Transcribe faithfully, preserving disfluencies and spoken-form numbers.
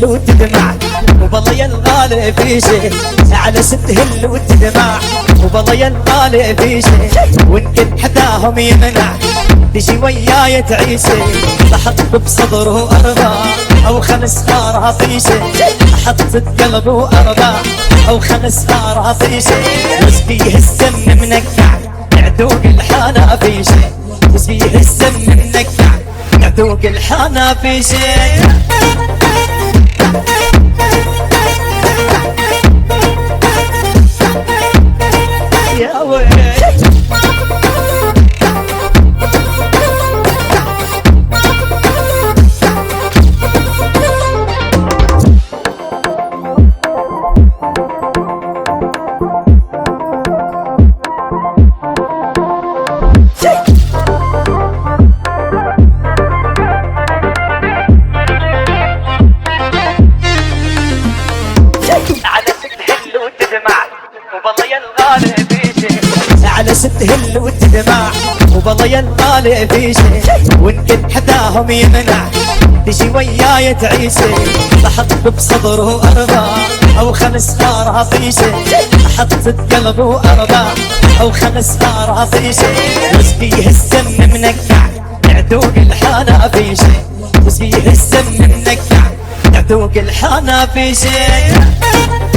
تهل وتدمع وبالله يا الغالي في شي، على ست تهل وتدمع وبالله يا الغالي في شي، وان كنت حداهم يمنع تجي وياي تعيشي، بحط بصدره أرضى أو خمس غارها في شي، أحط قلبه وأرضى أو خمس غارها في شي، بس فيه السم منكع يعدوق الحانة في شي، بس فيه السم منكع يعدوق الحانة في شي. يا ويلي على ست هل وتدمع وبالله يا الغالي في شي، وان كنت حداهم يمنع تجي وياي تعيشي، بحط بصدره أرضى أو خمس غارها في شي، أحط قلبه وأرضى أو خمس غارها في شي، بس فيه السم منكع يعدوق الحانة في شي، بس فيه السم منكع يعدوق الحانة في شي.